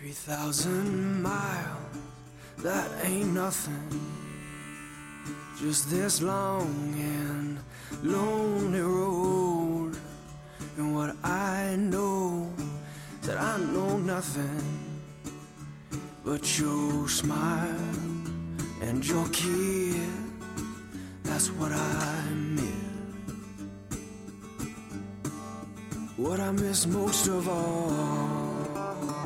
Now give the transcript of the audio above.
3,000 miles, that ain't nothing. Just this long and lonely road. And what I know, that I know nothing but your smile and your kiss. That's what I miss. What I miss most of all